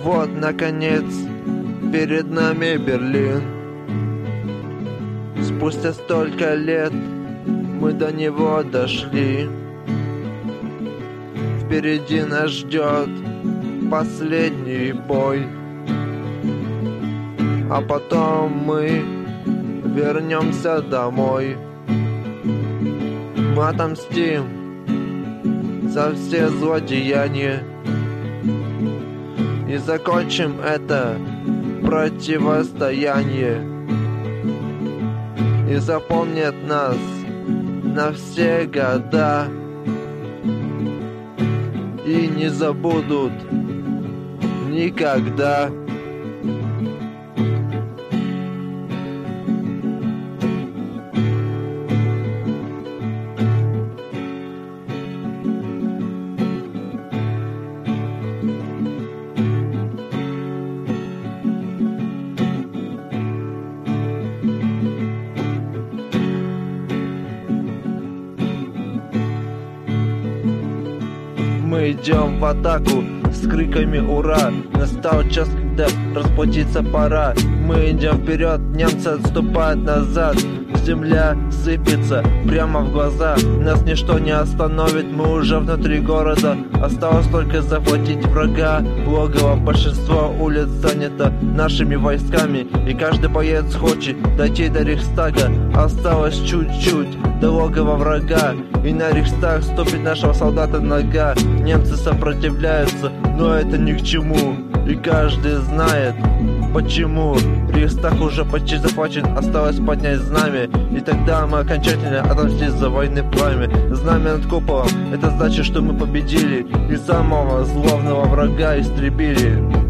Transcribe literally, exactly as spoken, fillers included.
Вот, наконец, перед нами Берлин. Спустя столько лет мы до него дошли. Впереди нас ждет последний бой, а потом мы вернемся домой. Мы отомстим за все злодеяния и закончим это противостояние. И запомнят нас на все года, и не забудут никогда. Мы идем в атаку с криками «Ура!». Настал час, когда расплатиться пора. Мы идем вперед, немцы отступают назад. Земля сыпется прямо в глаза. Нас ничто не остановит, мы уже внутри города. Осталось только захватить врага. Логово, большинство улиц занято нашими войсками, и каждый боец хочет дойти до Рейхстага. Осталось чуть-чуть до логова врага, и на Рейхстаг ступит нашего солдата нога. Немцы сопротивляются, но это ни к чему, и каждый знает почему. Рейхстаг уже почти захвачен, осталось поднять знамя, и тогда мы окончательно отомстим за войны пламя. Знамя над куполом — это значит, что мы победили и самого злобного врага истребили.